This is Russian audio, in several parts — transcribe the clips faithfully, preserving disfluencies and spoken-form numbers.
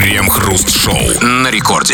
Крем-хруст-шоу на рекорде.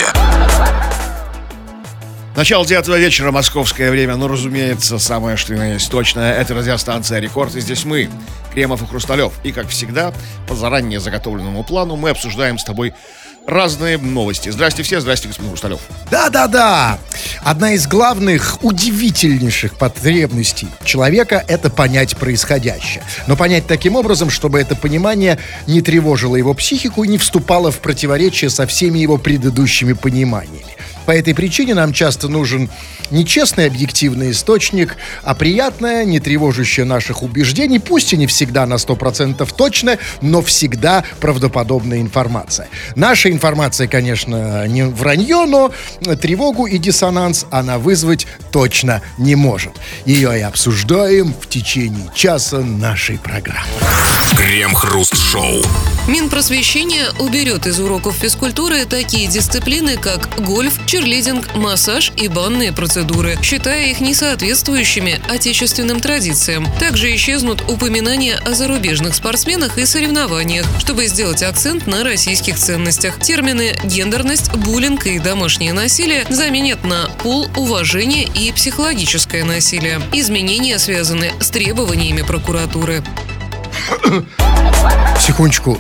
Начало девятого вечера, московское время. Ну, разумеется, самое что ни на есть точное. Это радиостанция «Рекорд». И здесь мы, Кремов и Хрусталев. И, как всегда, по заранее заготовленному плану мы обсуждаем с тобой разные новости. Здрасте все, здрасте, господин Хрусталев. Да-да-да. Одна из главных, удивительнейших потребностей человека — это понять происходящее. Но понять таким образом, чтобы это понимание не тревожило его психику и не вступало в противоречие со всеми его предыдущими пониманиями. По этой причине нам часто нужен не честный объективный источник, а приятная, не тревожащая наших убеждений, пусть и не всегда на сто процентов точная, но всегда правдоподобная информация. Наша информация, конечно, не вранье, но тревогу и диссонанс она вызвать точно не может. Ее и обсуждаем в течение часа нашей программы. Крем-хруст-шоу. Минпросвещение уберет из уроков физкультуры такие дисциплины, как гольф, черлидинг, массаж и банные процедуры, считая их несоответствующими отечественным традициям. Также исчезнут упоминания о зарубежных спортсменах и соревнованиях, чтобы сделать акцент на российских ценностях. Термины «гендерность», «буллинг» и «домашнее насилие» заменят на «пол», «уважение» и «психологическое насилие». Изменения связаны с требованиями прокуратуры. Секундочку.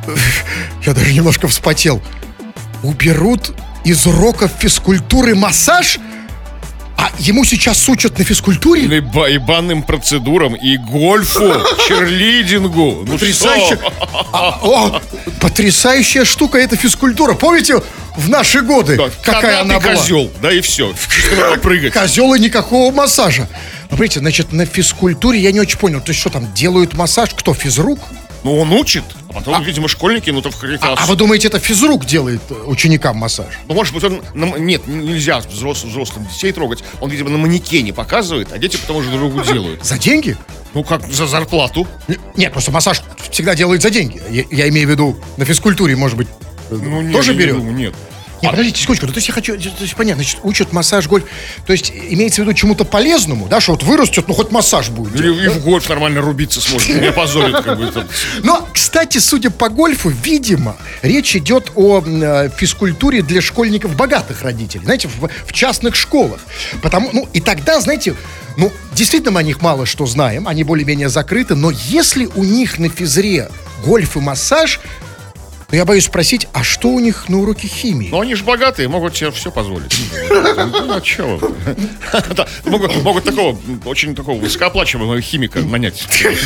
Я даже немножко вспотел. Уберут из уроков физкультуры массаж? А ему сейчас учат на физкультуре? И, ба- и банным процедурам, и гольфу, черлидингу. Ну Потрясающе. А, о, потрясающая штука эта физкультура. Помните, в наши годы Да, какая она была? Козел, да и все. Прыгать. Козел и никакого массажа. Смотрите, значит, на физкультуре я не очень понял. То есть что там, делают массаж? Кто, физрук? Ну, он учит, а потом, а, видимо, школьники, ну, то в каких-то... А, а вы думаете, это физрук делает ученикам массаж? Ну, может быть, он... На, нет, нельзя взрослым, взрослым детей трогать. Он, видимо, на манекене показывает, а дети потом уже другу делают. За деньги? Ну, как за зарплату. Нет, просто массаж всегда делают за деньги. Я, я имею в виду, на физкультуре, может быть, ну, нет, тоже я берет? Не думаю, нет. Нет, а... подождите, секундочку, ну, то есть я хочу, то есть понятно, значит, учат массаж, гольф, то есть имеется в виду чему-то полезному, да, что вот вырастет, ну хоть массаж будет. Или и в гольф нормально рубиться сможет, не опозорит как бы. Но, кстати, судя по гольфу, видимо, речь идет о э, физкультуре для школьников богатых родителей, знаете, в, в частных школах. Потому, ну, и тогда, знаете, ну, действительно мы о них мало что знаем, они более-менее закрыты, но если у них на физре гольф и массаж, но я боюсь спросить, а что у них на уроке химии? Ну, они же богатые, могут себе все позволить. Ну, а чего? Могут такого, очень такого высокооплачиваемого химика нанять.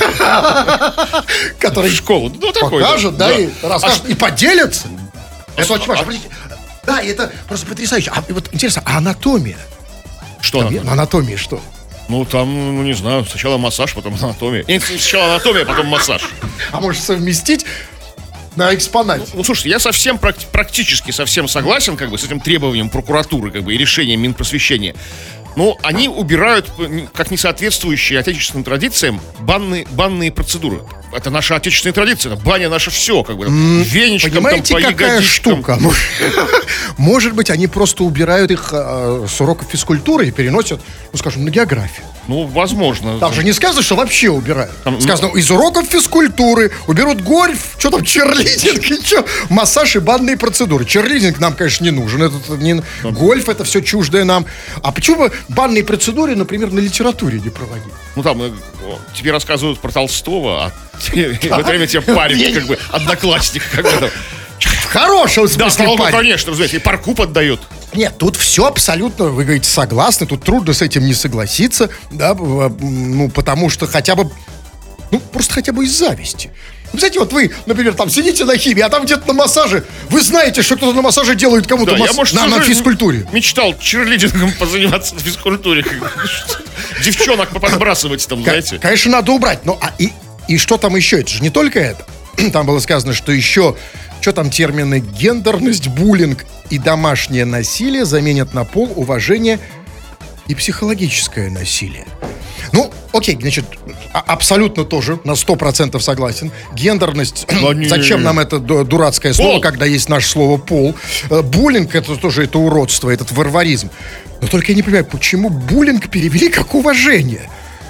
Который в школу. Ну, такой. Покажет, да, и расскажет, и поделится. Это очень важно. Да, и это просто потрясающе. А вот интересно, а анатомия? Что анатомия? Анатомия что? Ну, там, ну, не знаю, сначала массаж, потом анатомия. Нет, сначала анатомия, потом массаж. А может совместить? На экспонате. Ну, ну, слушайте, я совсем, практически совсем согласен, как бы, с этим требованием прокуратуры, как бы, и решением Минпросвещения. Но они убирают, как несоответствующие отечественным традициям, банные, банные процедуры. Это наша отечественная традиция, это баня наше все, как бы, там, веничком, понимаете, там, по какая ягодичкам. Штука? Может быть, они просто убирают их э, с уроков физкультуры и переносят, ну, скажем, на географию. Ну, возможно. Там же не сказано, что вообще убирают. Там, сказано, ну... из уроков физкультуры уберут гольф, что там, черлидинг, и что, массаж и банные процедуры. Черлидинг нам, конечно, не нужен. Это, не... да. Гольф, это все чуждое нам. А почему бы банные процедуры, например, на литературе не проводить? Ну, там, тебе рассказывают про Толстого, а в это время тебе парень, как бы, одноклассник, как бы там. В хорошем смысле, да, парень. Конечно, разумеете, и парку поддает. Нет, тут все абсолютно, вы говорите, согласны, тут трудно с этим не согласиться, да, ну, потому что хотя бы, ну, просто хотя бы из зависти. Вы знаете, вот вы, например, там сидите на химии, а там где-то на массаже, вы знаете, что кто-то на массаже делает кому-то да, масс... я, может, на, на физкультуре. Мечтал черлидингом позаниматься на физкультуре. Девчонок подбрасывать там, знаете. Конечно, надо убрать, но а и, и что там еще? Это же не только это. Там было сказано, что еще, что там термины гендерность, буллинг и домашнее насилие заменят на пол, уважение и психологическое насилие. Ну, окей, значит, абсолютно тоже на сто процентов согласен. Гендерность, зачем нам это дурацкое слово, пол. Когда есть наше слово пол. Буллинг, это тоже это уродство, этот варваризм. Но только я не понимаю, почему буллинг перевели как уважение?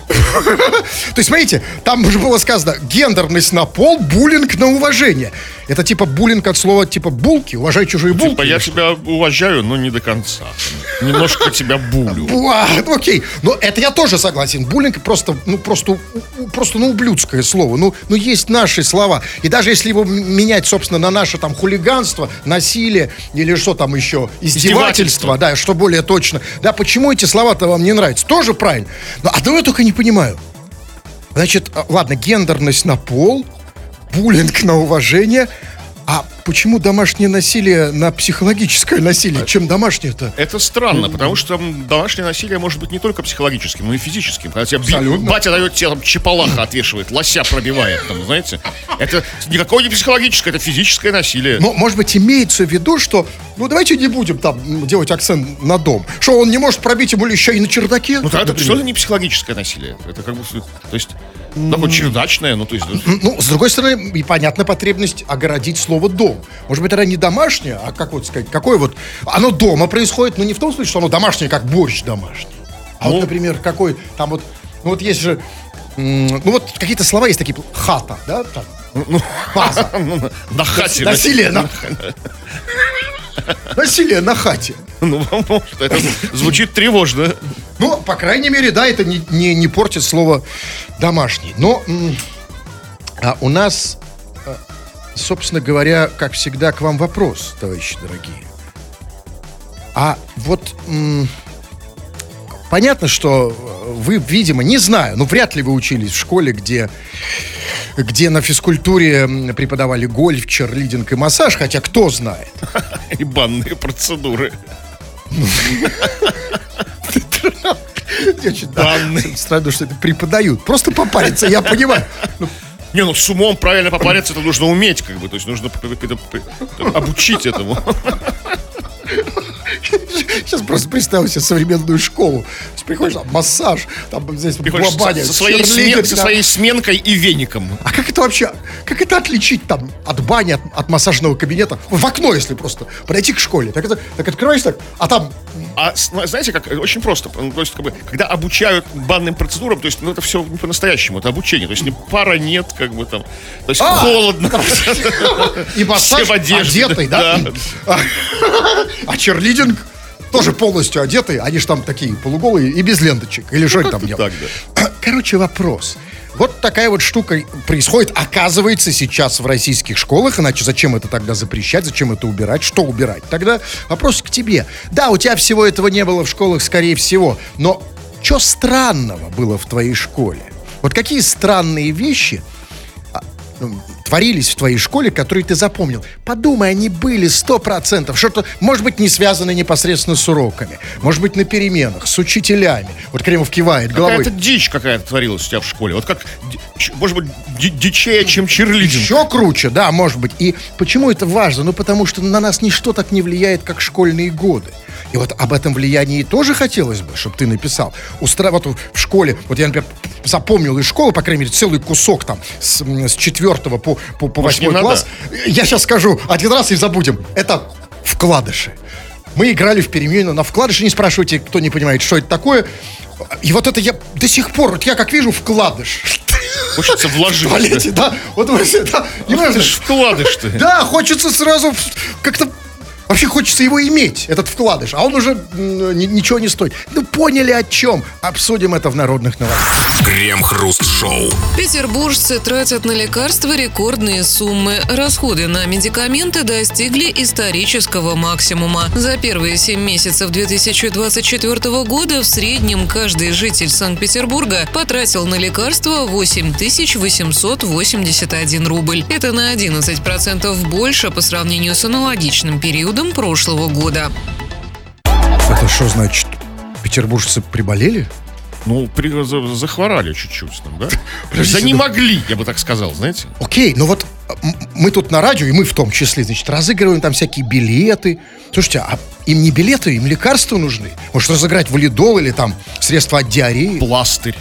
То есть, смотрите, там уже было сказано: гендерность на пол, буллинг на уважение. Это типа буллинг от слова типа булки, уважай чужие булки. Типа я тебя уважаю, но не до конца. Немножко тебя булю. А, окей, но это я тоже согласен. Буллинг просто, ну, просто, просто, ну, ублюдское слово. Ну, ну, есть наши слова. И даже если его менять, собственно, на наше там хулиганство, насилие или что там еще, издевательство, Издевательство. да, что более точно. Да, почему эти слова-то вам не нравятся? Тоже правильно. Но одного я только не понимаю. Значит, ладно, гендерность на пол, буллинг на уважение. А почему домашнее насилие на психологическое насилие? Чем домашнее-то? Это странно, потому что там домашнее насилие может быть не только психологическим, но и физическим. Когда тебя би- Абсолютно. батя дает тебе там чепалаха отвешивает, лося пробивает, там, знаете. Это никакое не психологическое, это физическое насилие. Но, может быть, имеется в виду, что, ну, давайте не будем там м, делать акцент на дом. Что, он не может пробить ему еще и на чердаке? Ну, тогда это например? что-то не психологическое насилие. Это как бы, то есть, такое чердачное, ну, то есть... Ну, с другой стороны, и понятна потребность огородить слово «дом». Может быть, это не домашнее, а как вот сказать, какое вот... Оно дома происходит, но не в том смысле, что оно домашнее, как борщ домашний. А Ну. вот, например, какой там вот... Ну, вот есть же... м, Ну, вот какие-то слова есть такие... Хата, да? Там, база. На хате. Насилие на... Насилие на хате. Ну, может, это звучит тревожно. Ну, по крайней мере, да, это не, не, не портит слово «домашний». Но м, а у нас, а, собственно говоря, как всегда, к вам вопрос, товарищи дорогие. А вот м, понятно, что вы, видимо, не знаю, ну, вряд ли вы учились в школе, где, где на физкультуре м, преподавали гольф, черлидинг и массаж, хотя кто знает. И банные процедуры. Я читаю, странно, что это преподают. Просто попариться, я понимаю. Ну, Не, ну с умом правильно попариться это нужно уметь, как бы, то есть нужно п- п- п- обучить этому. Сейчас просто представь себе современную школу. То есть приходишь, там, массаж, там здесь Приходишь со, баня, со своей черлидинг, смен- со да. своей сменкой и веником. А как это вообще, как это отличить там от бани, от, от массажного кабинета? В окно, если просто подойти к школе. Так, это, так открываешь так, а там... А с- ну, знаете, как очень просто. Ну, то есть, как бы, когда обучают банным процедурам, то есть, ну, это все не по-настоящему, это обучение. То есть, не пара нет, как бы там. То есть, А! холодно. И массаж Все в одежде, одетый, да? да. А, а черлидинг тоже полностью одетые. Они же там такие полуголые и без ленточек. Или что они там как-то делают? так, Короче, вопрос. Вот такая вот штука происходит, оказывается, сейчас в российских школах. Иначе зачем это тогда запрещать, зачем это убирать, что убирать? Тогда вопрос к тебе. Да, у тебя всего этого не было в школах, скорее всего. Но что странного было в твоей школе? Вот какие странные вещи а, ну, творились в твоей школе, которые ты запомнил? Подумай, они были сто процентов. Что-то, может быть, не связано непосредственно с уроками. Может быть, на переменах, с учителями. Вот Кремов кивает головой. Какая-то дичь какая-то творилась у тебя в школе. Вот как, ди- ч- может быть, ди- дичее, чем черлидинг. Еще круче, да, может быть. И почему это важно? Ну, потому что на нас ничто так не влияет, как школьные годы. И вот об этом влиянии тоже хотелось бы, чтобы ты написал. Устра... Вот в школе, вот я, например, запомнил из школы, по крайней мере, целый кусок там с, м, с четвертого по, по, по Может, не восьмой надо? класс. Я сейчас скажу один раз и забудем. Это вкладыши. Мы играли в перемену на вкладыши. Не спрашивайте, кто не понимает, что это такое. И вот это я до сих пор, вот я как вижу вкладыш. Хочется вложить. В туалете, да? Вот вы все, да. Не Ты важно. ж вкладыш ты. Да, хочется сразу в- как-то... Вообще хочется его иметь, этот вкладыш, а он уже м, ни- ничего не стоит. Ну, поняли о чем? Обсудим это в народных новостях. Крем-хруст-шоу. Петербуржцы тратят на лекарства рекордные суммы. Расходы на медикаменты достигли исторического максимума. За первые семь месяцев две тысячи двадцать четвёртого года в среднем каждый житель Санкт-Петербурга потратил на лекарства восемь тысяч восемьсот восемьдесят один рубль. Это на одиннадцать процентов больше по сравнению с аналогичным периодом прошлого года. Это что значит? Петербуржцы приболели? Ну, при- за- захворали чуть-чуть там, да? Подождите, Да не ну- могли, я бы так сказал, знаете. Окей, ну вот м, мы тут на радио, и мы в том числе, значит, разыгрываем там всякие билеты. Слушайте, а им не билеты, им лекарства нужны? Может, разыграть валидол или там средства от диареи? Пластырь.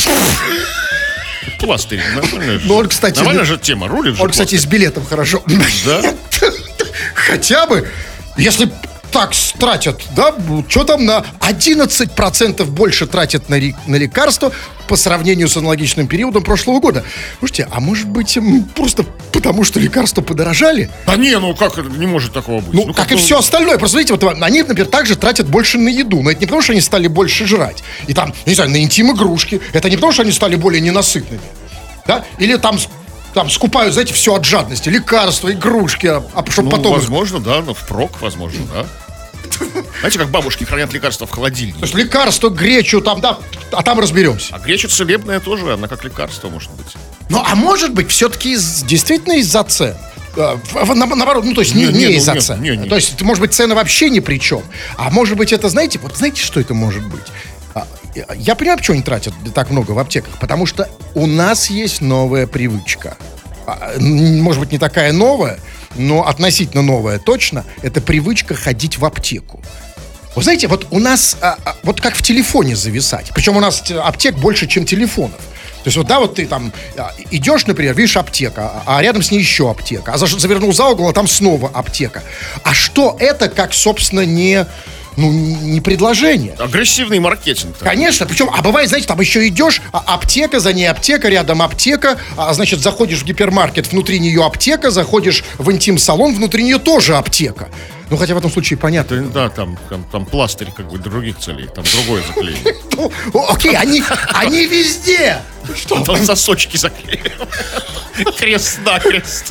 Пластырь, нормальная же. Ну, он, кстати, Нормальная ну- же тема, рулит же Он, кстати, пластырь. с билетом хорошо. Да? Хотя бы, если так тратят, да, что там на одиннадцать процентов больше тратят на, ре- на лекарства, по сравнению с аналогичным периодом прошлого года. Слушайте, а может быть, м, просто потому, что лекарства подорожали? Да не, ну как это не может такого быть? Ну, как и ну, все остальное. Просто, видите, вот они, например, также тратят больше на еду. Но это не потому, что они стали больше жрать. И там, не знаю, на интим-игрушки. Это не потому, что они стали более ненасытными. Да? Или там, с- там скупают, знаете, все от жадности. Лекарства, игрушки. А, а чтобы Ну, потом... их- возможно, да, но впрок, возможно, да. Знаете, как бабушки хранят лекарства в холодильнике? То есть лекарства, гречу, там, да, а там разберемся. А греча целебная тоже, она как лекарство может быть. Ну, а может быть, все-таки из- действительно из-за цен? Э, в- в- на- Наоборот, ну, то есть не, Не, не не, ну, из-за нет, цен. не, не. То есть, может быть, цены вообще ни при чем. А может быть, это, знаете, вот знаете, что это может быть? А, я- Я понимаю, почему они тратят так много в аптеках. Потому что у нас есть новая привычка. А, н- Может быть, не такая новая, но относительно новая точно. Это привычка ходить в аптеку. Вы знаете, вот у нас, а, а, вот как в телефоне зависать. Причем у нас т- аптек больше, чем телефонов. То есть вот, да, вот ты там а, идешь, например, видишь аптека, а, а рядом с ней еще аптека. А за- завернул за угол, а там снова аптека. А что это, как, собственно, не, ну, не предложение? Агрессивный маркетинг. такой. Конечно, причем, а бывает, знаете, там еще идешь, а аптека, за ней аптека, рядом аптека, а значит, заходишь в гипермаркет, внутри нее аптека, заходишь в интим-салон, внутри нее тоже аптека. Ну, хотя в этом случае понятно. Это, да, там, там, там пластырь как бы других целей, там другое заклеение. Ну, о- окей, они, они везде. Что? Там сосочки заклеили. Крест-накрест.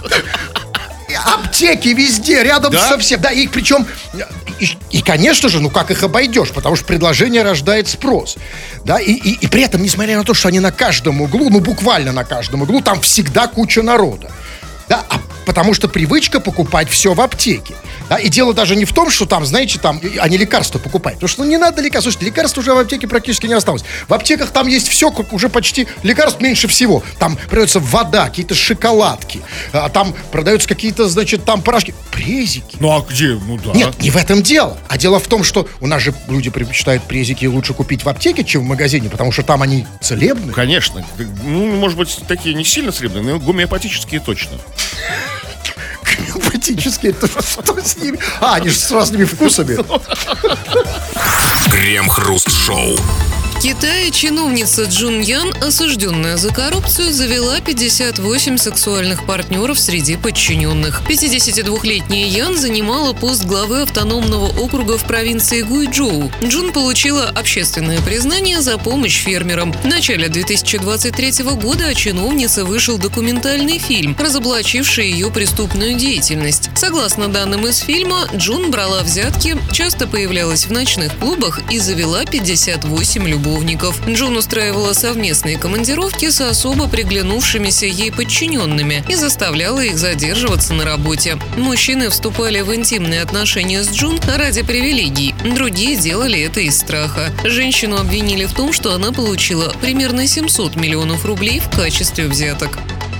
Аптеки везде, рядом Да? со всем. Да, и причем, и, и, конечно же, ну как их обойдешь, потому что предложение рождает спрос. Да, и, и, и при этом, несмотря на то, что они на каждом углу, ну буквально на каждом углу, там всегда куча народа. Да, а потому что привычка покупать все в аптеке. Да, и дело даже не в том, что там, знаете, там и- они лекарства покупают. Потому что ну, не надо лекарств. Слушайте, лекарств уже в аптеке практически не осталось. В аптеках там есть все, как уже почти лекарств меньше всего. Там продается вода, какие-то шоколадки. А там продаются какие-то, значит, там порошки. Презики. Ну а где? Ну да. Нет, не в этом дело. А дело в том, что у нас же люди предпочитают презики лучше купить в аптеке, чем в магазине, потому что там они целебные. Конечно. Ну, может быть, такие не сильно целебные, но гомеопатические точно. Гомеопатические, это что с ними? А, они же с разными вкусами. Крем-хруст-шоу. В Китае чиновница Джун Ян, осужденная за коррупцию, завела пятьдесят восемь сексуальных партнеров среди подчиненных. пятидесятидвухлетняя Ян занимала пост главы автономного округа в провинции Гуйчжоу. Джун получила общественное признание за помощь фермерам. В начале две тысячи двадцать третьего года о чиновнице вышел документальный фильм, разоблачивший ее преступную деятельность. Согласно данным из фильма, Джун брала взятки, часто появлялась в ночных клубах и завела пятьдесят восемь любовников. Джун устраивала совместные командировки с особо приглянувшимися ей подчиненными и заставляла их задерживаться на работе. Мужчины вступали в интимные отношения с Джун ради привилегий, другие делали это из страха. Женщину обвинили в том, что она получила примерно семьсот миллионов рублей в качестве взяток.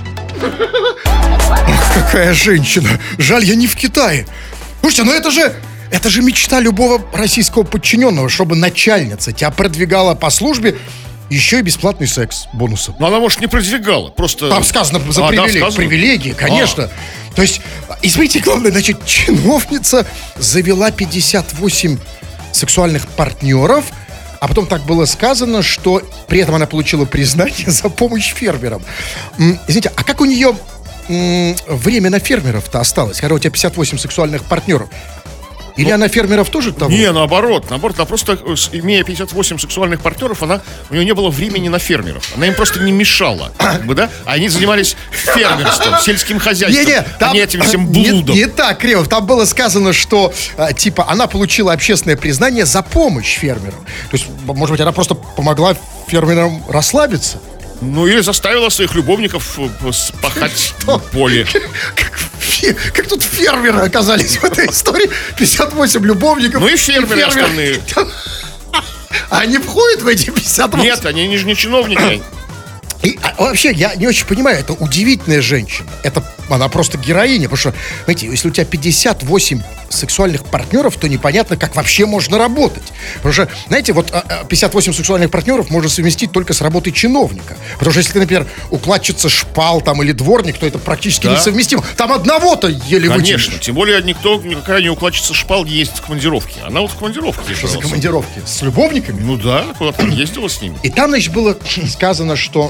Какая женщина. Жаль, я не в Китае. Слушайте, ну это же... Это же мечта любого российского подчиненного, чтобы начальница тебя продвигала по службе, еще и бесплатный секс бонусом. Но она, может, не продвигала, просто... Там сказано за А, да, привилегии. сказано? Привилегии, конечно. То есть, и смотрите, главное, значит, чиновница завела пятьдесят восемь сексуальных партнеров, а потом так было сказано, что при этом она получила признание за помощь фермерам. М, Извините, а как у нее м, время на фермеров-то осталось, когда у тебя пятьдесят восемь сексуальных партнеров? Или она фермеров тоже того? Не, наоборот, наоборот, она просто, э, с- имея пятьдесят восемь сексуальных партнеров, она, у нее не было времени на фермеров. Она им просто не мешала, как бы, да? А они занимались фермерством, сельским хозяйством, Не-не, а не этим всем не, блудом. не так, Кремов. Там было сказано, что а, типа она получила общественное признание за помощь фермерам. То есть, может быть, она просто помогла фермерам расслабиться. Ну, или заставила своих любовников э, с- пахать в поле. Как, фе- как тут фермеры оказались в этой истории? пятьдесят восемь любовников. Ну и фермеры остальные. А они входят в эти пятьдесят восемь? Нет, они, они же не чиновники. И, а, вообще, я не очень понимаю, это удивительная женщина. Это, она просто героиня, потому что, знаете, если у тебя пятьдесят восемь сексуальных партнеров, то непонятно, как вообще можно работать. Потому что, знаете, вот пятьдесят восемь сексуальных партнеров можно совместить только с работой чиновника. Потому что если ты, например, укладчица шпал там или дворник, то это практически Да. несовместимо. Там одного-то еле Конечно, вытянешь. тем более никто, никакая не укладчица шпал не ездит в командировке. Она вот в командировке. Что за ежегодно. командировки? С любовниками? Ну да, куда-то там ездила с ними. И там, значит, было сказано, что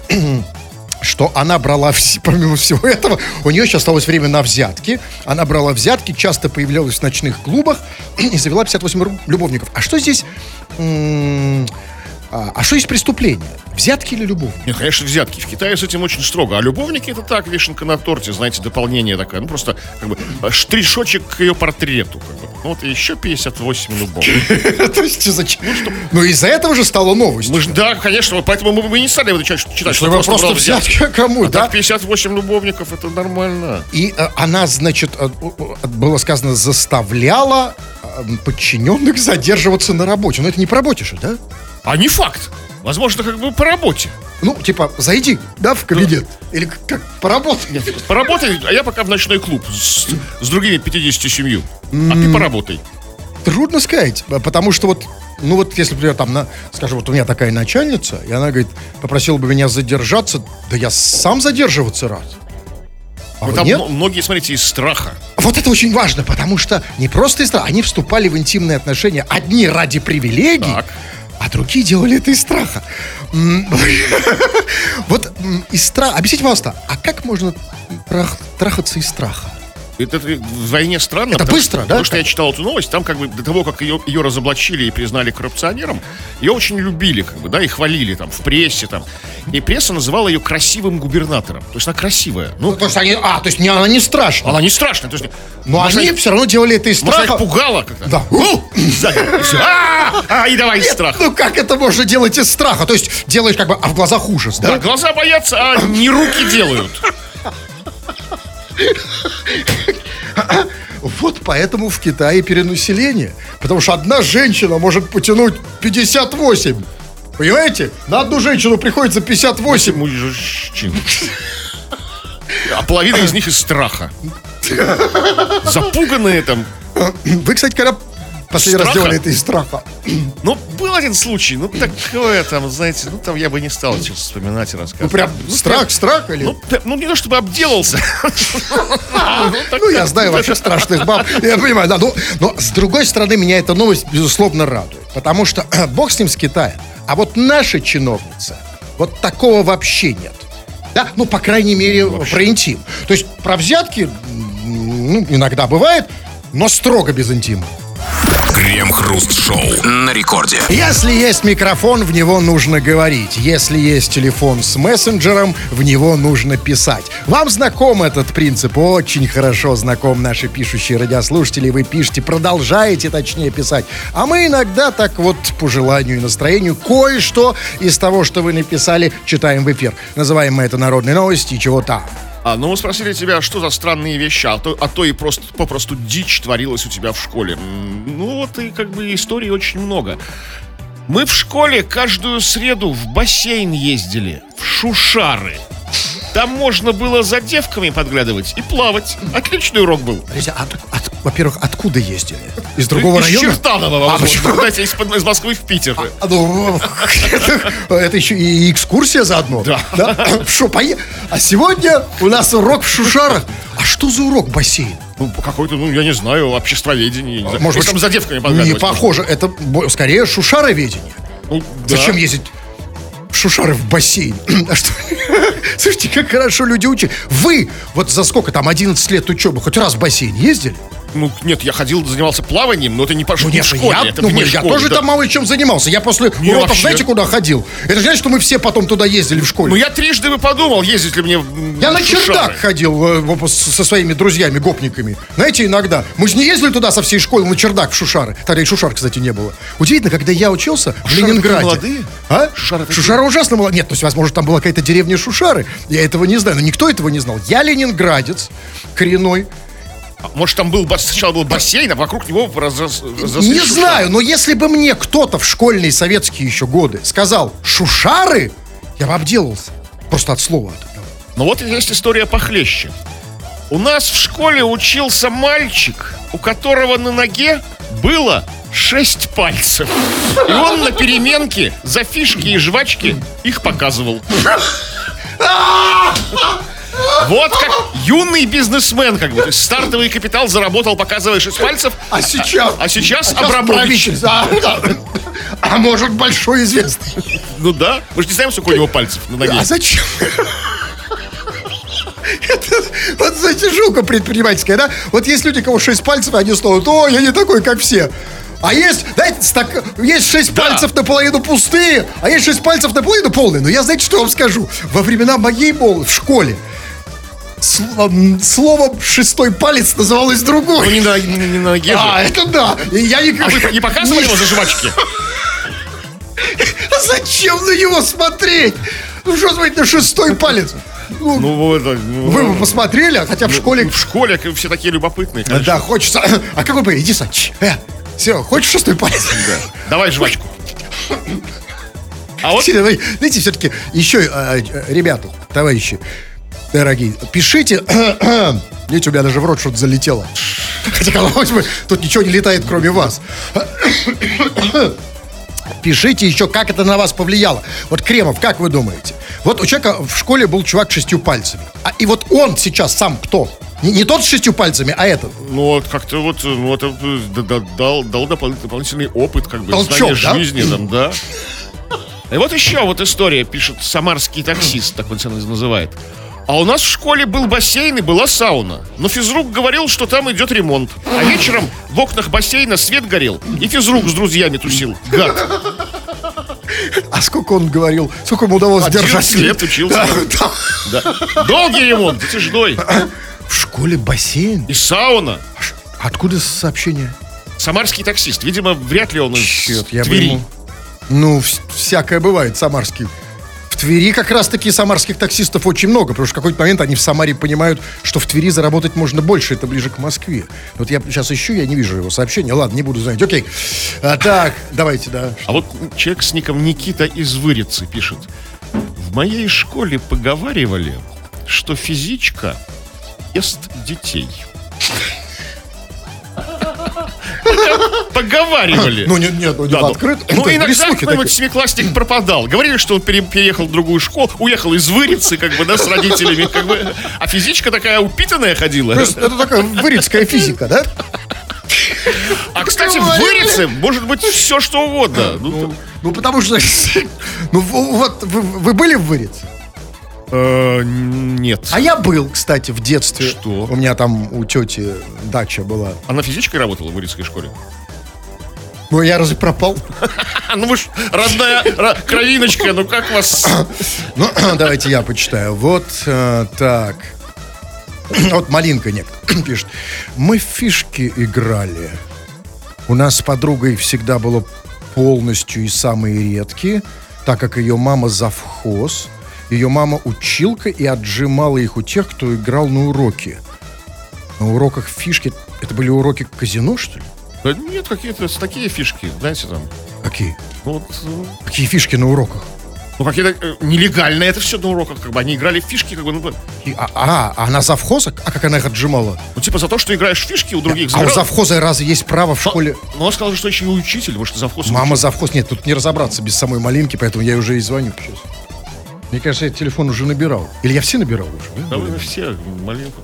что она брала, вс- помимо всего этого, у нее еще осталось время на взятки. Она брала взятки, часто появлялась в ночных клубах и завела пятьдесят восемь ру- любовников. А что здесь... м, А, а что есть преступление? Взятки или любовники? Нет, конечно, взятки. В Китае с этим очень строго. А любовники — это так, вишенка на торте, знаете, дополнение такое. Ну, просто, как бы, штришочек к ее портрету. Как бы. Ну, вот и еще пятьдесят восемь любовников. То есть зачем? Ну, из-за этого же стало новостью. Мы ж, да, конечно, вот поэтому мы, мы не стали вот читать, читать, Что вы просто брал взятки. взятки кому, А да? так пятьдесят восемь любовников — это нормально. И э, она, значит, э, э, было сказано, заставляла э, подчиненных задерживаться на работе. Но это не по работе же, да? А не факт. Возможно, как бы по работе. Ну, типа, зайди, да, в кабинет. Или как, как поработай. Поработай, а я пока в ночной клуб с, с другими пятьюдесятью семью. А ты поработай. Трудно сказать, потому что вот, ну вот, если, например, там, на, скажем, вот у меня такая начальница, и она говорит, попросила бы меня задержаться, да я сам задерживаться рад. А Ну, вы там нет? м- многие, смотрите, из страха. Вот это очень важно, потому что не просто из страха, они вступали в интимные отношения одни ради привилегий, Так. а другие делали это из страха. М, Вот м, из страха. Объясните, пожалуйста, а как можно трах- трахаться из страха? Это, это в войне странно. Это потому быстро, что- да? Потому что я читал эту новость, там как бы до того, как ее, ее разоблачили и признали коррупционером, ее очень любили, как бы, да, и хвалили там в прессе там. И пресса называла ее красивым губернатором. То есть она красивая. Ну, Ну, то есть они, а, то есть не, она не страшна. она не страшная. То есть, Но может, они все равно делали это из может, она страха. их пугала как-то. Да. У! Сзади. И всё. А, а, и давай из страха. Ну как это можно делать из страха? То есть делаешь как бы, а в глазах ужас, Да, да? глаза боятся, а не руки делают. Вот поэтому в Китае перенаселение. Потому что одна женщина может потянуть пятьдесят восемь. Понимаете? На одну женщину приходится пятьдесят восемь. Мужчин. А половина из них из страха. Запуганные там. Вы, кстати, когда последний раз Страха? делали это из страха? Ну, был один случай, ну, такое там, знаете, ну, там я бы не стал сейчас вспоминать и рассказывать. Ну прям страх, страх или? Ну, п- ну, не то чтобы обделался. Ну, я знаю вообще страшных баб. Я понимаю, да. Ну, но с другой стороны, меня эта новость, безусловно, радует. Потому что бог с ним, с Китаем. А вот наша чиновница, вот такого вообще нет. Да, ну, по крайней мере, про интим. То есть про взятки, м, ну, иногда бывает, но строго без интима. Крем-хруст-шоу на рекорде. Если есть микрофон, в него нужно говорить. Если есть телефон с мессенджером, в него нужно писать. Вам знаком этот принцип? Очень хорошо знаком наши пишущие радиослушатели. Вы пишете, продолжаете, точнее, писать. А мы иногда так вот по желанию и настроению кое-что из того, что вы написали, читаем в эфир. Называем мы это народные новости и чего там. А, ну мы спросили тебя, что за странные вещи, а то, а то и просто, попросту дичь творилась у тебя в школе. М, Ну вот и как бы историй очень много. Мы в школе каждую среду в бассейн ездили, в Шушары. Там можно было за девками подглядывать и плавать. Отличный урок был. Подождите, а от- от- во-первых, откуда ездили? Из другого из района? Чертанова, А, почему? возможно. Знаете, из, из Москвы в Питер. А, ну, это, это еще и экскурсия заодно. Да. Что, пое... А сегодня у нас урок в Шушарах. А что за урок бассейн? Ну, какой-то, ну, я не знаю, обществоведение. Я не знаю. Может Если быть, там за девками Не подглядывать. похоже. Это бо- скорее шушароведение. Ну, да. Зачем ездить в Шушары в бассейн? А что? Слушайте, как хорошо люди учат. Вы вот за сколько там, одиннадцать лет учебы, хоть раз в бассейн ездили? Ну, нет, я ходил, занимался плаванием, но это не по Ну, не нет, в школе, я, это ну, вне я школы, тоже да. там мало чем занимался. Я после Не, уроков, вообще. знаете, куда ходил? Это значит, что мы все потом туда ездили в школе. Ну, я трижды бы подумал, ездить ли мне в Я на Шушары. чердак ходил э, в- с- со своими друзьями, гопниками. Знаете, иногда. Мы же не ездили туда со всей школы на чердак в Шушары. Тогда и Шушар, кстати, не было. Удивительно, когда я учился в Шушары Ленинграде. такие молодые? А? Шушары такие- Шушары ужасно молодые. Нет, то есть, возможно, там была какая-то деревня Шушары. Я этого не знаю, но никто этого не знал. Я ленинградец, коренной. А Может, там был, бас- сначала был бассейн, а вокруг него раз, раз- разрослись Не Шушары. знаю, но если бы мне кто-то в школьные советские еще годы сказал «Шушары», я бы обделался. Просто от слова. от этого. Но вот есть история похлеще. У нас в школе учился мальчик, у которого на ноге было шесть пальцев. И он на переменке за фишки и жвачки их показывал. Вот как юный бизнесмен, как бы. То есть стартовый капитал заработал, показывая шесть пальцев. А сейчас? А сейчас а Абрамович. сейчас а, да. А может, большой известный. Ну да. Мы же не знаем, сколько у него пальцев на ноге. А зачем? Это, вот, знаете, жилка предпринимательская, да? Вот есть люди, у кого шесть пальцев, и они словят: о, я не такой, как все. А есть, знаете, стак... есть шесть Да. пальцев наполовину пустые, а есть шесть пальцев наполовину полные. Но я, знаете, что вам скажу? Во времена моей молодости в школе словом, словом «шестой палец» называлось Ну другое. не на, не, не на ноге же. А, это да. И я не... А вы не показывали его за жвачки? А зачем на него смотреть? Ну, что смотреть на шестой палец? Ну, Ну вот. Ну, вы бы посмотрели, хотя в школе... В школе все такие любопытные, конечно. Да, хочется... А какой бы? Иди, Санч. Э, все, хочешь шестой палец? Давай жвачку. А вот Давай, знаете, все-таки еще, э, э, ребята, товарищи, дорогие, пишите... Видите, у меня даже в рот что-то залетело. Хотя, казалось бы, тут ничего не летает, кроме вас. Пишите еще, как это на вас повлияло. Вот, Кремов, как вы думаете? Вот у человека в школе был чувак с шестью пальцами. А, и вот он сейчас сам кто? Не, не тот с шестью пальцами, а этот. Ну, вот как-то вот, ну, это э, да- да- дал, дал допол- дополнительный опыт, как бы, Толчок, знание да? жизни, там, да. И вот еще вот история, пишет самарский таксист, так он себя называет. А у нас в школе был бассейн и была сауна. Но физрук говорил, что там идет ремонт. А вечером в окнах бассейна свет горел, и физрук с друзьями тусил. Гад. А сколько он говорил, сколько ему удалось держать? одиннадцать лет учился. Да, да. Да. Долгий ремонт, затяжной. В школе бассейн? И сауна. Откуда сообщение? Самарский таксист. Видимо, вряд ли он из Черт, я бы Твери. ему- Ну, вс- всякое бывает, самарский. В Твери как раз-таки самарских таксистов очень много, потому что в какой-то момент они в Самаре понимают, что в Твери заработать можно больше, это ближе к Москве. Вот я сейчас ищу, я не вижу его сообщения. Ладно, не буду звонить. Окей. А, так, давайте, да. А вот человек с ником Никита из Вырицы пишет. В моей школе поговаривали, что физичка ест детей. Поговаривали. Ну, нет, нет, ну, не Да, ну, открыто. Ну, Это иногда слухи какой-нибудь такие. семиклассник пропадал. Говорили, что он пере- переехал в другую школу, уехал из Вырицы, как бы, да, с родителями, как бы. А физичка такая упитанная ходила. Просто это такая вырицкая физика, да? А, кстати, в Вырице может быть все, что угодно. Ну, Ну, потому что... Ну, в- вот, вы, вы были в Вырице? э, Нет. А я был, кстати, в детстве. Что? У меня там у тети дача была. Она физичкой работала в Вырицкой школе? Ну, я разве пропал? А, ну вы ж родная ра- кровиночка, ну как вас... Ну, давайте я почитаю. Вот э, так. Вот Малинка некто пишет. Мы в фишки играли. У нас с подругой всегда было полностью и самые редкие, так как ее мама завхоз, ее мама училка и отжимала их у тех, кто играл на уроки. На уроках фишки... Это были уроки казино, что ли? Да нет, какие-то такие фишки, знаете, там... Какие? Ну, вот, э, Какие фишки на уроках? ну какие-то э, нелегальные, это все на уроках, как бы, они играли в фишки, как бы, ну, И- а, а, а она завхоза? А как она их отжимала? ну, типа за то, что играешь в фишки у других А у забирал- завхоза разве есть право в школе? Ну, он сказал, что еще и учитель, может, завхоз. Мама завхоз. Нет, тут не разобраться без самой Малинки, поэтому я уже и звоню сейчас. Мне кажется, я телефон уже набирал. Или я все набирал уже? Да вы все, маленько.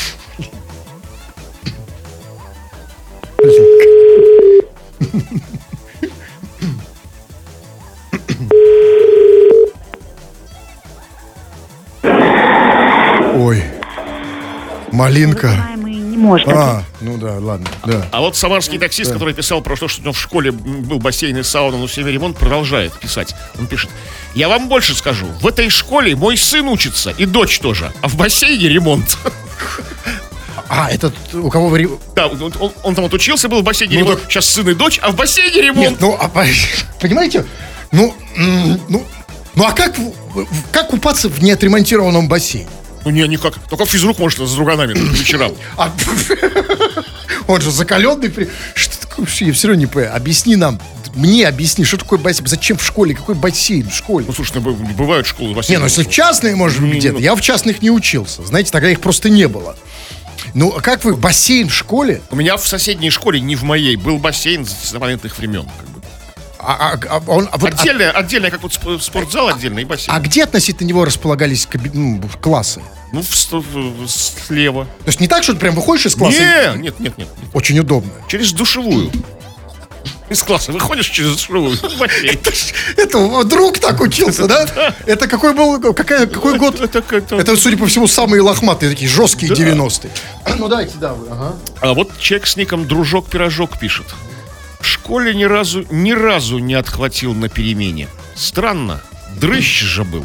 Ой. Малинка. Уважаемый, не может. А, ну да, ладно, да. А вот самарский таксист, который писал про то, что у него в школе был бассейн и сауна, но все время ремонт, продолжает писать. Он пишет: я вам больше скажу, в этой школе мой сын учится, и дочь тоже, а в бассейне ремонт. А, этот, у кого вы... ре- Да, он, он- он там вот учился, был в бассейне Ну, ремонт, так- сейчас сын и дочь, а в бассейне Нет, ремонт. ну, а, по- понимаете? Ну, м, ну, ну, а как, в- в- как купаться в неотремонтированном бассейне? Ну не, никак. Только физрук может с друганами по вечерам. А, он же закаленный. при- Что такое? Я все равно не понимаю. Объясни нам, мне объясни, что такое бассейн? Зачем в школе? Какой бассейн в школе? Ну, слушай, ну, бывают школы Не, бассейны. ну если частные, может быть, где-то. Я в частных не учился. Знаете, тогда их просто не было. Ну, а как вы, бассейн в школе? У меня в соседней школе, не в моей, был бассейн с незапамятных времен. Как бы. А, а- а он, а вот- а- Отдельно, отдельно, как вот сп- спортзал отдельно и бассейн. а где относительно него располагались каби- ну, классы? Ну, в- в- в- слева. То есть не так, что ты прям выходишь из класса? Не, нет, нет, нет. Очень удобно. Через душевую. Из класса выходишь через душевую. в бассейн. Это вот друг так учился, да? Это какой был, какая, какой год? Это, это- Это, судя по всему, самые лохматые, такие жесткие девяностые. Ну дайте, да, вы, ага. А вот человек с ником Дружок-Пирожок пишет. В школе ни разу, ни разу не отхватил на перемене. Странно. Дрыщ же был.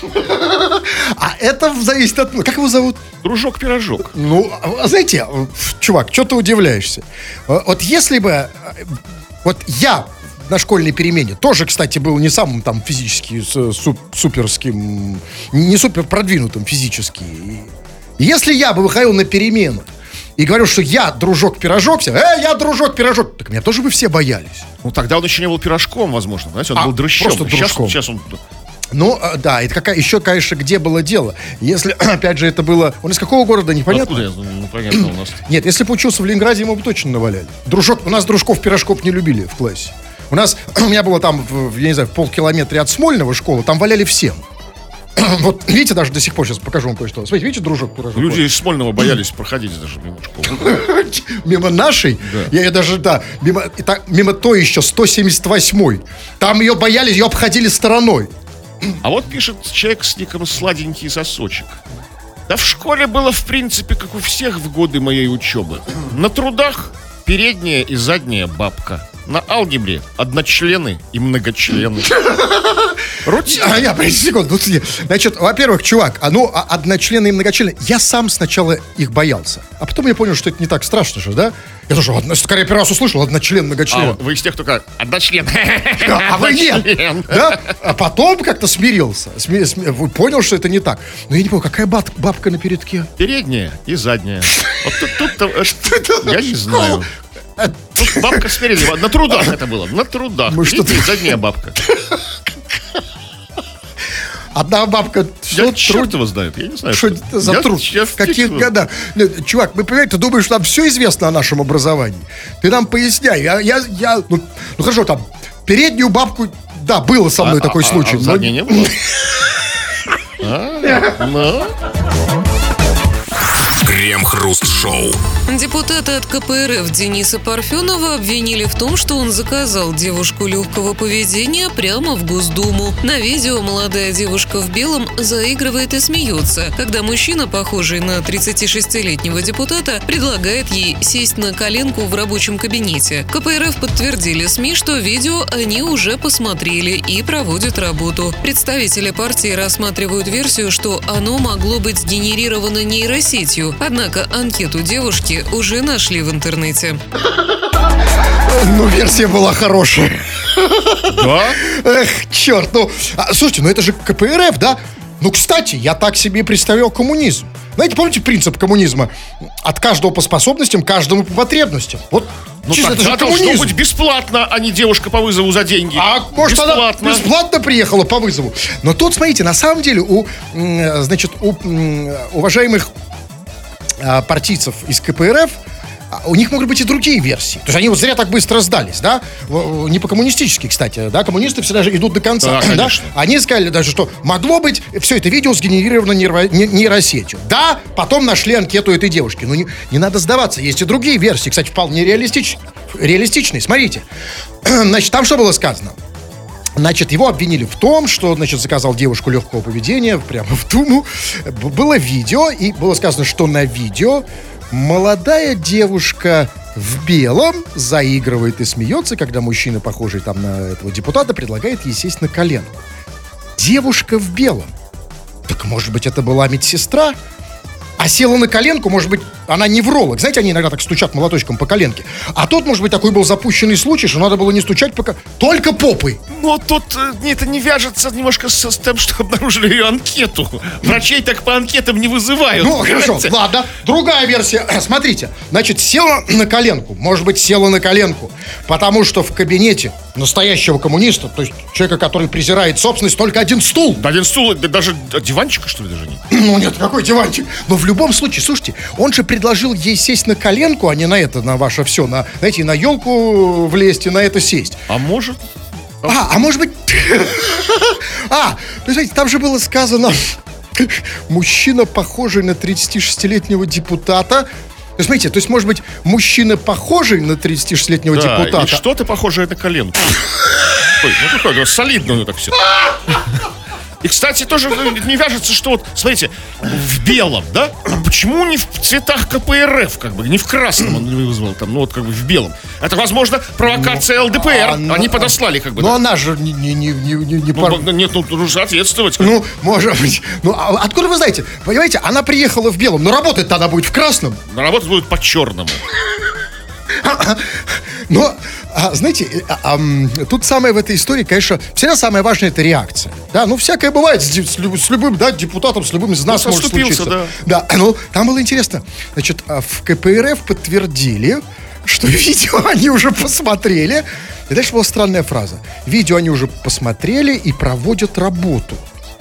А это зависит от... Как его зовут? Дружок-Пирожок. Ну, а знаете, чувак, что ты удивляешься? Вот если бы... э, Вот я на школьной перемене тоже, кстати, был не самым там физически с- су- суперским, не супер продвинутым физически. И если я бы выходил на перемену и говорил, что я дружок-пирожок, все, э, я дружок-пирожок, так меня тоже бы все боялись. Ну, тогда он еще не был пирожком, возможно. Знаете, он А, был дрыщом. просто сейчас, дружком. сейчас он... Ну, э, да, это какая, еще, конечно, где было дело. Если, опять же, это было... Он из какого города, непонятно? Откуда я знаю? Ну, понятно, у нас... Нет, если бы учился в Ленинграде, ему бы точно наваляли. Дружок, у нас дружков-пирожков не любили в классе. У нас, у меня было там, в, я не знаю, в полкилометре от Смольного школы, там валяли всем. Вот, видите, даже до сих пор, сейчас покажу вам кое-что. Смотрите, видите, дружок-пирожок? Люди из Смольного боялись проходить даже мимо школы. Мимо нашей, я ее даже, да, мимо, и так, мимо той еще, сто семьдесят восьмой. Там ее боялись, ее обходили стороной. А вот пишет человек с ником «Сладенький сосочек». Да в школе было, в принципе, как у всех в годы моей учебы. На трудах передняя и задняя бабка. На алгебре одночлены и многочлены. Рутина. А я, подожди секунду. тут я- Значит, во-первых, чувак, а ну, а одночлены и многочлены, я сам сначала их боялся. А потом я понял, что это не так страшно же, да? Я тоже, одно- скорее первый раз услышал, одночлен, А многочлен. вы из тех, кто как одночлен. А вы нет, Одночлен. да? А потом как-то смирился. Сме- сме- вы понял, что это не так. Но я не понял, какая баб- бабка на передке? Передняя и задняя. Вот тут, тут, э, я не знаю. Тут бабка спереди, на трудах это было, на трудах. Мы Передняя что-то- и задняя бабка. Одна бабка... Я что, черт труд- его знает, я не знаю. Что это за Я- труд? я В каких втихну. годах? Нет, чувак, мы понимаете, ты думаешь, что нам все известно о нашем образовании? Ты нам поясняй. Я, я, я ну, ну хорошо, там, переднюю бабку, да, было со мной А- такой а- случай. а но- задней не было? А, ну. Крем-хруст-шоу. Депутата от ка пэ эр эф Дениса Парфенова обвинили в том, что он заказал девушку легкого поведения прямо в Госдуму. На видео молодая девушка в белом заигрывает и смеется, когда мужчина, похожий на тридцатишестилетнего депутата, предлагает ей сесть на коленку в рабочем кабинете. ка пэ эр эф подтвердили СМИ, что видео они уже посмотрели и проводят работу. Представители партии рассматривают версию, что оно могло быть сгенерировано нейросетью, однако анкету девушки уже нашли в интернете. Ну, версия была хорошая. Да? Эх, черт, ну, а, слушайте, ну это же ка пэ эр эф, да? Ну, кстати, я так себе представлял коммунизм. Знаете, помните принцип коммунизма? От каждого по способностям, каждому по потребностям. Вот, Ну чисто, это тогда же должно коммунизм. быть бесплатно, а не девушка по вызову за деньги. А может, бесплатно. она бесплатно приехала по вызову. Но тут, смотрите, на самом деле у, м, значит, у м, уважаемых а, партийцев из ка пэ эр эф а, у них могут быть и другие версии. То есть они вот зря так быстро сдались, да? В- Не по-коммунистически, кстати, да? Коммунисты всегда же идут до конца, Да, да? конечно. Они сказали даже, что могло быть все это видео сгенерировано нейро- не- нейросетью. Да, потом нашли анкету этой девушки. Но не, не надо сдаваться, есть и другие версии, кстати, вполне реалистич- реалистичные. Смотрите, значит, там что было сказано? Значит, его обвинили в том, что, значит, заказал девушку легкого поведения прямо в Думу. Б- Было видео, и было сказано, что на видео молодая девушка в белом заигрывает и смеется, когда мужчина, похожий там на этого депутата, предлагает ей сесть на коленку. Девушка в белом. Так, может быть, это была медсестра? А села на коленку, может быть, она невролог. Знаете, они иногда так стучат молоточком по коленке. А тут, может быть, такой был запущенный случай, что надо было не стучать по ко- только попой. Но тут э, это не вяжется немножко с, с тем, что обнаружили ее анкету. Врачей так по анкетам не вызывают. Ну, хорошо, понимаете? ладно. Другая версия. Смотрите, значит, села на коленку. Может быть, села на коленку. Потому что в кабинете настоящего коммуниста, то есть человека, который презирает собственность, только один стул. Да, один стул, да, даже диванчика, что ли, даже нет? Ну нет, какой диванчик? Но в любом случае, слушайте, он же предложил ей сесть на коленку, а не на это, на ваше все, на, знаете, на елку влезть и на это сесть. А может... А, а может быть... А, ну, знаете, там же было сказано... Мужчина, похожий на тридцатишестилетнего депутата. То есть, смотрите, то есть, может быть, мужчина, похожий на тридцатишестилетнего да, депутата. И что-то похожее на коленку. Ой, ну такое, солидно ну так все. И, кстати, тоже не кажется, что вот, смотрите, в белом, да? Почему не в цветах ка пэ эр эф, как бы, не в красном он вызвал, там, ну вот как бы в белом? Это, возможно, провокация эл дэ пэ эр. Ну, Они а, подослали, как бы. Но да. она же не, не, не, не, не ну, пар... нет, ну нужно соответствовать. Ну, может быть. Ну, а откуда вы знаете? Понимаете, она приехала в белом, но работать-то она будет в красном. Но работать будет по черному. Но, а, знаете, а, а, тут самое в этой истории, конечно, всегда самое важное — это реакция. Да, ну, всякое бывает с, с, с любым, да, депутатом, с любым из нас ну, может случиться. Да. Да, ну, там было интересно. Значит, в ка пэ эр эф подтвердили, что видео они уже посмотрели. И дальше была странная фраза. Видео они уже посмотрели и проводят работу.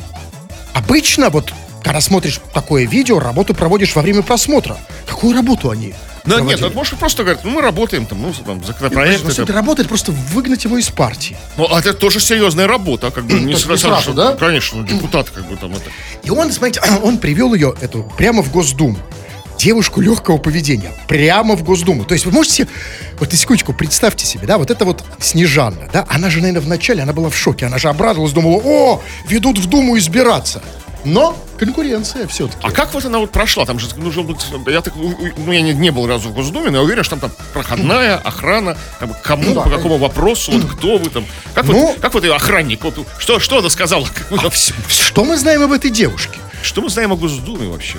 Обычно, вот, когда смотришь такое видео, работу проводишь во время просмотра. Какую работу они Да проводили? нет, ну, может просто говорят, ну мы работаем там, ну там законопроект. Это, это работает просто выгнать его из партии. Ну, а это тоже серьезная работа, как бы не Так, сразу, не сразу, да? Конечно, депутат как бы там это. И он, смотрите, он привел ее, эту, прямо в Госдуму. Девушку легкого поведения. Прямо в Госдуму. То есть вы можете, вот на секундочку, представьте себе, да, вот это вот Снежанна, да, она же, наверное, вначале, она была в шоке, она же обрадовалась, думала, о, ведут в Думу избираться. Но конкуренция все-таки. А как вот она вот прошла? Там же нужно быть... Я так, ну, я не, не был разу в Госдуме, но я уверен, что там, там проходная охрана, как бы, кому, Ну, да, по какому вопросу, вот кто вы там. Как, Ну, вот, как вот ее охранник, вот, что, что она сказала? А вс- что мы знаем об этой девушке? Что мы знаем о Госдуме вообще?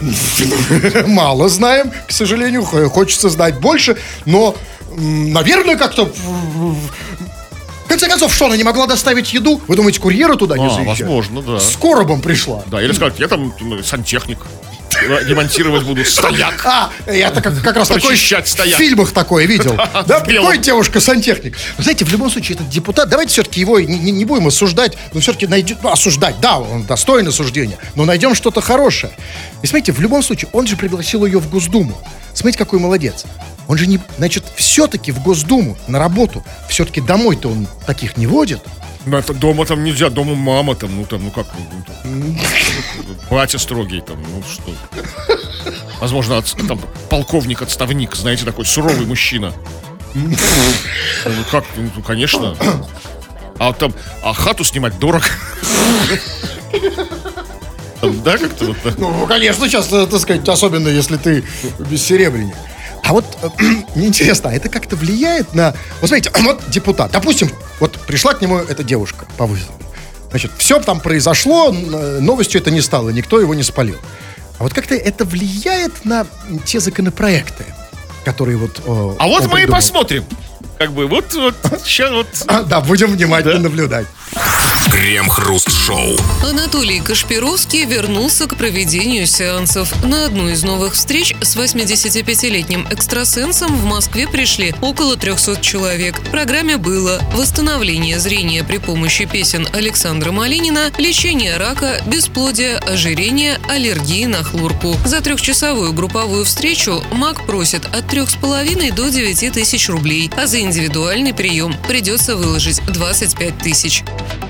Мало знаем, к сожалению, х- хочется знать больше, но, м, наверное, как-то... в- в- В конце концов, что, она не могла доставить еду? Вы думаете, курьеры туда не А, заезжают? возможно, да. С коробом пришла. Да, или сказать, я там м, сантехник, ремонтировать буду стояк. А, я-то как, как раз такой Прочищать стояк. в фильмах такое видел. Да, в белом. какой девушка-сантехник. Вы знаете, в любом случае, этот депутат, давайте все-таки его не, не- не будем осуждать, но все-таки найдем, ну, осуждать, да, он достоин осуждения, но найдем что-то хорошее. И смотрите, в любом случае, он же пригласил ее в Госдуму. Смотрите, какой молодец. Он же не, значит, все-таки в Госдуму, на работу, все-таки домой-то он таких не водит. Ну, это дома там нельзя, дома мама там, ну там, ну как, ну, там, батя строгий там, ну что. Возможно, от- там полковник-отставник, знаете, такой суровый мужчина. Ну как, ну конечно. А там, а хату снимать дорого. Там, да, как-то вот так. Ну, конечно, сейчас, так сказать, особенно если ты бессеребренник. А вот э, мне интересно, а это как-то влияет на... Вот смотрите, вот депутат, допустим, вот пришла к нему эта девушка по вызову. Значит, все там произошло, н- новостью это не стало, никто его не спалил. А вот как-то это влияет на те законопроекты, которые вот... э, А вот он мы и придумал? посмотрим. Как бы, вот, вот, сейчас вот. А, да, будем внимательно наблюдать. Крем-хруст-шоу. Анатолий Кашпировский вернулся к проведению сеансов. На одну из новых встреч с восьмидесятипятилетним экстрасенсом в Москве пришли около трехсот человек. В программе было восстановление зрения при помощи песен Александра Малинина, лечение рака, бесплодия, ожирения, аллергии на хлорку. За трехчасовую групповую встречу МАК просит от трех с половиной до девяти тысяч рублей, а за индивидуальный прием придется выложить двадцать пять тысяч.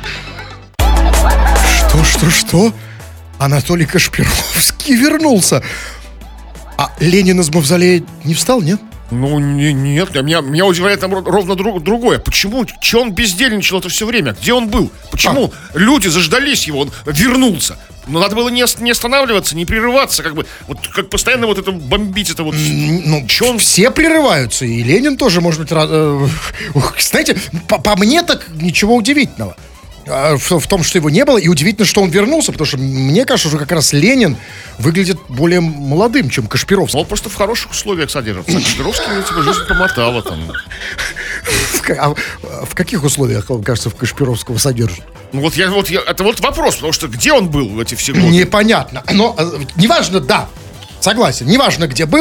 Что, что, что? Анатолий Кашпировский вернулся. А Ленин из мавзолея не встал, нет? Ну, не, нет, меня, меня удивляет там ровно друг- другое. Почему? Че он бездельничал это все время? Где он был? Почему люди заждались его? Он вернулся. Но надо было не, ос- не останавливаться, не прерываться, как бы, вот как постоянно вот это бомбить, это вот... Ну, Чё он- все прерываются, и Ленин тоже, может быть, ра- э, ух, знаете, по, по мне так ничего удивительного. А, В, в том, что его не было, и удивительно, что он вернулся, потому что мне кажется, что как раз Ленин выглядит более молодым, чем Кашпировский. Он просто в хороших условиях содержится. А Кашпировский, ну, типа, жизнь помотала там. В, ка- а в каких условиях, он, кажется, в Кашпировского содержит? Ну вот я, вот я, это вот вопрос, потому что где он был в эти все годы? Непонятно. Но э, неважно, да, согласен, неважно, где был,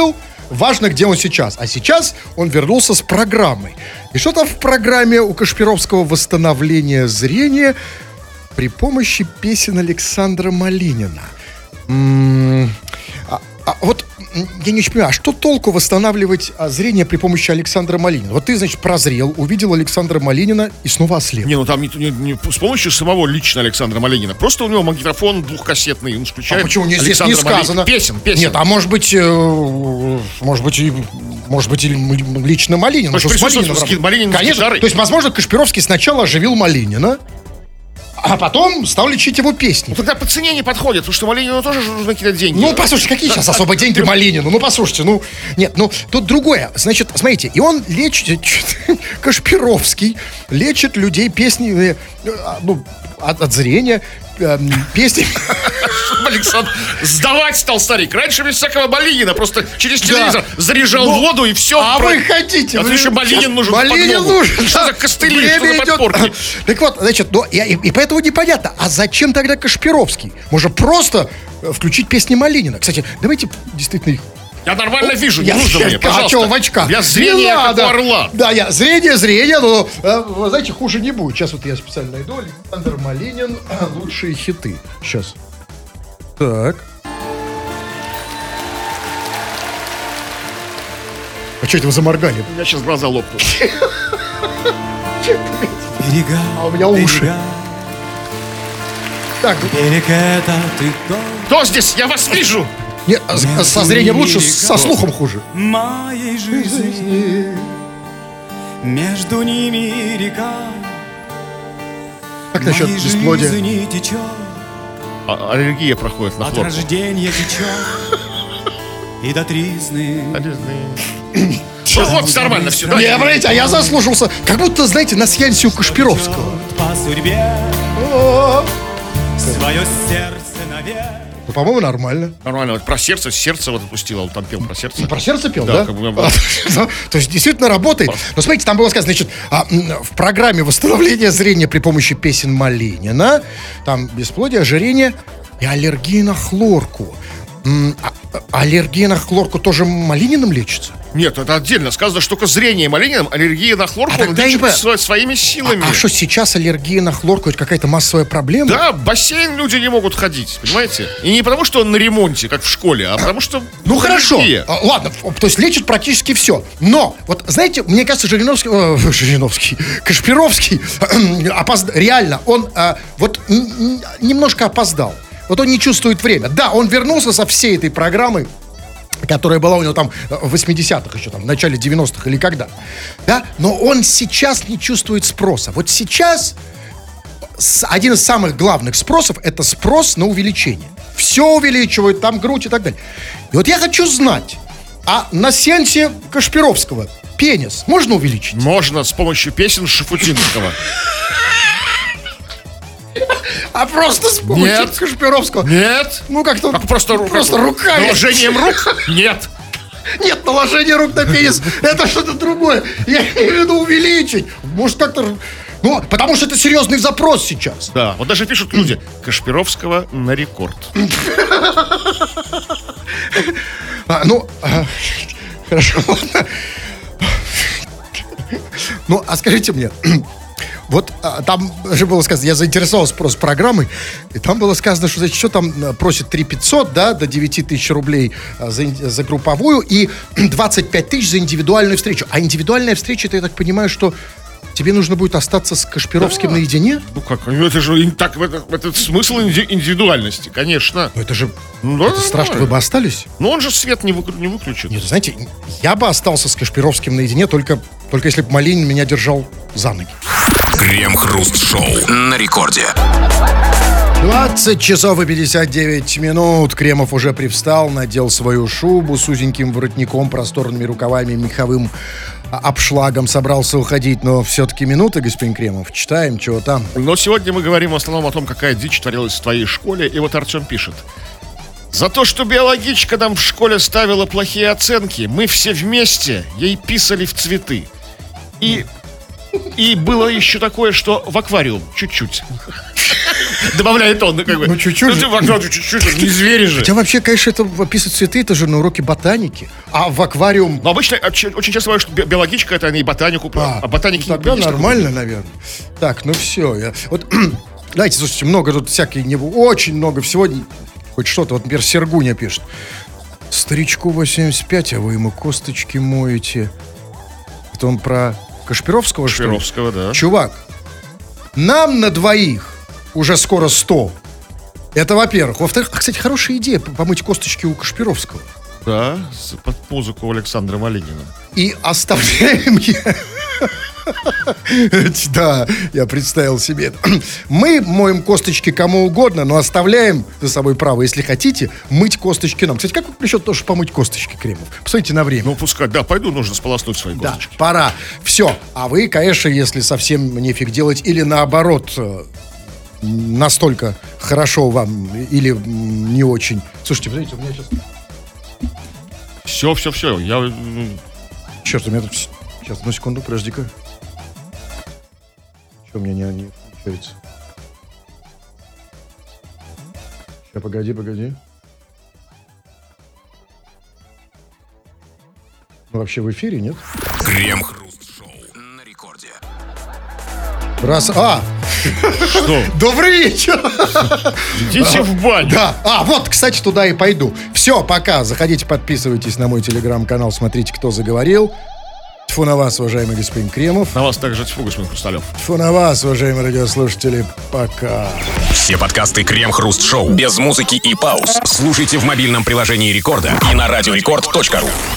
важно, где он сейчас. А сейчас он вернулся с программой. И что там в программе у Кашпировского восстановление зрения при помощи песен Александра Малинина? М-м- а, а вот я не очень понимаю, а что толку восстанавливать а, зрение при помощи Александра Малинина? Вот ты, значит, прозрел, увидел Александра Малинина и снова ослеп. Не, ну там не, не- не с помощью самого лично Александра Малинина. Просто у него магнитофон двухкассетный, он включает. А почему не, здесь не Александра Малинина. сказано? Песен, песен. Нет, а может быть, э, может быть, и, может быть, и лично Малинин. Может, Что с присутствовал Малининым с ги- работает? Малинин с Конечно. гитарой. То есть, возможно, Кашпировский сначала оживил Малинина, а потом стал лечить его песни. Ну тогда по цене не подходит, потому что Малинину тоже же нужны какие-то деньги. Ну, послушайте, какие сейчас особо деньги Малинину? Ну, послушайте, ну... Нет, ну, тут другое. Значит, смотрите, и он лечит... Кашпировский лечит людей песни... э, ну, от, от зрения, э, песни... Александр сдавать стал старик. Раньше без всякого Малинина просто через телевизор Да. заряжал Ну, воду и все. А вы хотите? А вы- тут еще Малинин нужен в Малинин подмогу. нужен. Что да. за костыли, Время что за идет. подпорки? Так вот, значит, ну, и, и- и поэтому непонятно, а зачем тогда Кашпировский? Можно просто э, включить песни Малинина. Кстати, давайте действительно их... Я нормально вижу, не Я- нужно мне, а пожалуйста. чё, в очках? Я Не зрение как надо. у орла. Да, я зрение, зрение, но, э, вы знаете, хуже не будет. Сейчас вот я специально найду. Александр Малинин, лучшие хиты. Сейчас. Так. А что это вы заморгали? У меня сейчас глаза лопнут. Берега, А у меня уши. берега, Так, берег это ты дом Кто здесь? Я вас вижу. нет, а с- со зрением лучше, с- со слухом хуже. моей жизни. Между ними река, Как насчет моей бесплодия? жизни течет, А- аллергия проходит на от хлорку. рождения течет и до тризны. Ну, вот, нормально все. Не, смотрите, а я заслушался. Как будто, знаете, на сеансе у Кашпировского. Идет по судьбе О, свое сердце наверх. Ну, по-моему, нормально. Нормально. Вот про сердце, сердце вот отпустила, он там пел про сердце. Про сердце пел, Да, да? как бы, А, ну, то есть действительно работает. Но смотрите, там было сказано, значит, а, м, в программе восстановления зрения при помощи песен Малинина, там бесплодие, ожирение и аллергия на хлорку. М, а- а аллергия на хлорку тоже Малининым лечится? Нет, это отдельно. Сказано, что только зрение Малининым, аллергия на хлорку А он тогда лечит и бы- сво- своими силами. А, а что, сейчас аллергия на хлорку это какая-то массовая проблема? Да, в бассейн люди не могут ходить, понимаете? И не потому, что он на ремонте, как в школе, а потому что... Ну хорошо, аллергия. А, ладно, ф- то есть лечит практически все. Но, вот знаете, мне кажется, Жириновский, э, Жириновский, Кашпировский, опозд- реально, он э, вот н- н- немножко опоздал. Вот он не чувствует время. Да, он вернулся со всей этой программой, которая была у него там э, в восьмидесятых еще, там, в начале девяностых или когда. Да, но он сейчас не чувствует спроса. Вот сейчас с- один из самых главных спросов – это спрос на увеличение. Все увеличивают, там грудь и так далее. И вот я хочу знать, а на сеансе Кашпировского пенис можно увеличить? Можно с помощью песен Шафутинского. А просто с помощью Нет. Кашпировского? Нет. Ну, как-то... Как просто, ру- просто как- руками. Наложением рук? Нет. Нет, наложение рук на пенис – это что-то другое. Я имею в виду увеличить. Может, как-то... Ну, потому что это серьезный запрос сейчас. Да, вот даже пишут люди. Кашпировского на рекорд. А, ну, а, хорошо, ладно. Ну, а скажите мне, вот а, там же было сказано, я заинтересовался просто программой, и там было сказано, что, значит, что там а, просит три тысячи пятьсот, да, до девять тысяч рублей а, за, ин- за групповую и двадцать пять тысяч за индивидуальную встречу. А индивидуальная встреча, это, я так понимаю, что тебе нужно будет остаться с Кашпировским Да. наедине? Ну как, ну это же ин- так, это, это смысл инди- индивидуальности, конечно. Ну, это же Ну, да, это страшно, да. вы бы остались? Но он же свет не, выклю- не выключит. Нет, знаете, я бы остался с Кашпировским наедине, только, только если бы Малинин меня держал за ноги. Крем-хруст-шоу на рекорде. двадцать часов и пятьдесят девять минут. Кремов уже привстал, надел свою шубу с узеньким воротником, просторными рукавами, меховым а, обшлагом. Собрался уходить, но все-таки минуты, господин Кремов. Читаем, чего там. Но сегодня мы говорим в основном о том, какая дичь творилась в твоей школе. И вот Артем пишет. За то, что биологичка нам в школе ставила плохие оценки, мы все вместе ей писали в цветы. И, и было еще такое, что в аквариум, чуть-чуть. Добавляет он, ну, как бы. Ну, чуть-чуть же. Ну, ты в аквариуме чуть-чуть, не звери же. Хотя вообще, конечно, это описывать цветы, это же на уроке ботаники. А в аквариум... Но обычно, очень очень часто бывает, что би- биологичка, это они и ботанику, а, а ботаники ну, не тогда видишь, как нормально, наверное. Так, ну все. Я... Вот, знаете, слушайте, много тут всякой... не- Очень много всего. Хоть что-то. Вот, например, Сергуня пишет. Старичку восемьдесят пять, а вы ему косточки моете. Это он про Кашпировского, что ли? Кашпировского, да. Чувак, нам на двоих уже скоро сто. Это во-первых. Во-вторых, а, кстати, хорошая идея помыть косточки у Кашпировского. Да, с- под музыку Александра Малинина. И оставляем... я- Да, я представил себе это. Мы моем косточки кому угодно, но оставляем за собой право, если хотите, мыть косточки нам. Кстати, как вы насчет тоже помыть косточки кремов? Посмотрите на время. Ну, пускай, да, пойду, нужно сполоснуть свои Да, косточки. пора. Все. А вы, конечно, если совсем нефиг делать, или наоборот, э, настолько хорошо вам, или м, не очень. Слушайте, смотрите, у меня сейчас... Все, все, все. Я м, Черт, у меня тут... вс- Сейчас, одну секунду, подожди-ка. Что у меня не, не включается? Сейчас, погоди, погоди. Ну, вообще в эфире, нет? Крем-хруст-шоу на рекорде. Раз... А! что? Добрый вечер! Идите в баню. Да. А, вот, кстати, туда и пойду. Все, пока. Заходите, подписывайтесь на мой телеграм-канал, смотрите, кто заговорил. Тьфу на вас, уважаемый господин Кремов. На вас также тьфу, господин Хрусталев. Тьфу на вас, уважаемые радиослушатели. Пока. Все подкасты Крем-хруст-шоу без музыки и пауз слушайте в мобильном приложении Рекорда и на радиорекорд точка ру.